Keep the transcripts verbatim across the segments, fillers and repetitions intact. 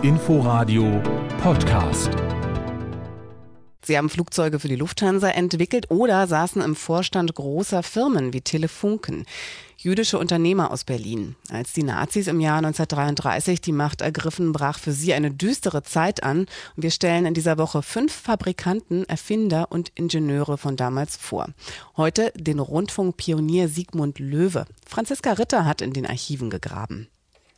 Inforadio Podcast. Sie haben Flugzeuge für die Lufthansa entwickelt oder saßen im Vorstand großer Firmen wie Telefunken. Jüdische Unternehmer aus Berlin. Als die Nazis im Jahr neunzehnhundertdreiunddreißig die Macht ergriffen, brach für sie eine düstere Zeit an. Und wir stellen in dieser Woche fünf Fabrikanten, Erfinder und Ingenieure von damals vor. Heute den Rundfunkpionier Sigmund Loewe. Franziska Ritter hat in den Archiven gegraben.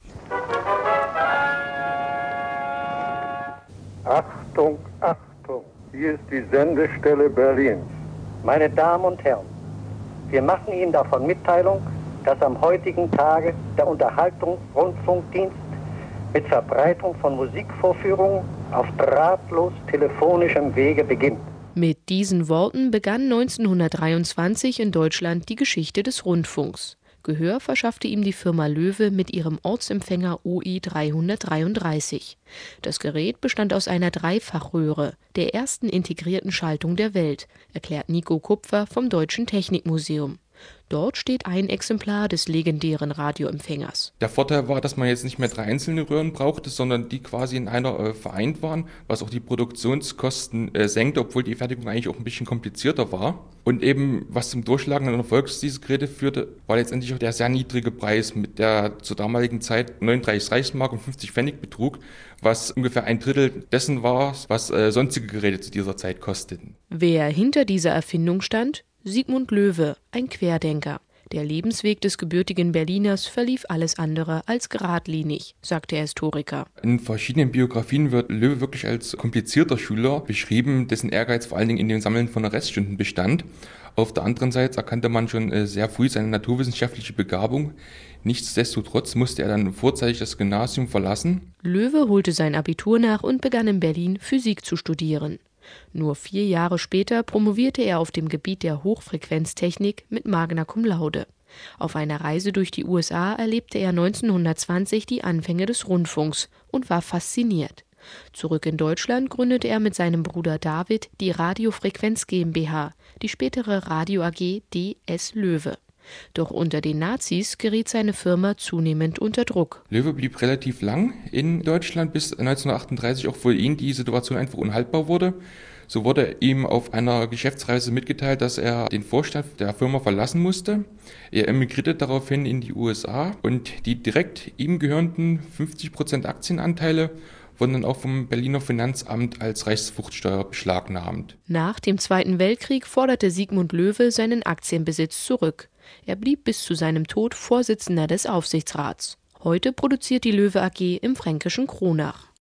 Achtung, Achtung! Hier ist die Sendestelle Berlin. Meine Damen und Herren, wir machen Ihnen davon Mitteilung, dass am heutigen Tage der Unterhaltungsrundfunkdienst mit Verbreitung von Musikvorführungen auf drahtlos telefonischem Wege beginnt. Mit diesen Worten begann neunzehnhundertdreiundzwanzig in Deutschland die Geschichte des Rundfunks. Gehör verschaffte ihm die Firma Loewe mit ihrem Ortsempfänger O E dreihundertdreiunddreißig. Das Gerät bestand aus einer Dreifachröhre, der ersten integrierten Schaltung der Welt, erklärt Nico Kupfer vom Deutschen Technikmuseum. Dort steht ein Exemplar des legendären Radioempfängers. Der Vorteil war, dass man jetzt nicht mehr drei einzelne Röhren brauchte, sondern die quasi in einer äh, vereint waren, was auch die Produktionskosten äh, senkte, obwohl die Fertigung eigentlich auch ein bisschen komplizierter war. Und eben, was zum durchschlagenden Erfolg dieses Geräte führte, war letztendlich auch der sehr niedrige Preis, mit der zur damaligen Zeit neununddreißig Reichsmark und fünfzig Pfennig betrug, was ungefähr ein Drittel dessen war, was äh, sonstige Geräte zu dieser Zeit kosteten. Wer hinter dieser Erfindung stand? Sigmund Loewe, ein Querdenker. Der Lebensweg des gebürtigen Berliners verlief alles andere als geradlinig, sagt der Historiker. In verschiedenen Biografien wird Loewe wirklich als komplizierter Schüler beschrieben, dessen Ehrgeiz vor allen Dingen in dem Sammeln von Reststunden bestand. Auf der anderen Seite erkannte man schon sehr früh seine naturwissenschaftliche Begabung. Nichtsdestotrotz musste er dann vorzeitig das Gymnasium verlassen. Loewe holte sein Abitur nach und begann in Berlin Physik zu studieren. Nur vier Jahre später promovierte er auf dem Gebiet der Hochfrequenztechnik mit Magna Cum Laude. Auf einer Reise durch die U S A erlebte er neunzehnhundertzwanzig die Anfänge des Rundfunks und war fasziniert. Zurück in Deutschland gründete er mit seinem Bruder David die Radiofrequenz GmbH, die spätere Radio A G D S Loewe. Doch unter den Nazis geriet seine Firma zunehmend unter Druck. Loewe blieb relativ lang in Deutschland, bis neunzehnhundertachtunddreißig auch für ihn die Situation einfach unhaltbar wurde. So wurde ihm auf einer Geschäftsreise mitgeteilt, dass er den Vorstand der Firma verlassen musste. Er emigrierte daraufhin in die U S A und die direkt ihm gehörenden fünfzig Prozent Aktienanteile wurden dann auch vom Berliner Finanzamt als Reichsfruchtsteuer beschlagnahmt. Nach dem Zweiten Weltkrieg forderte Sigmund Loewe seinen Aktienbesitz zurück. Er blieb bis zu seinem Tod Vorsitzender des Aufsichtsrats. Heute produziert die Loewe A G im fränkischen Kronach.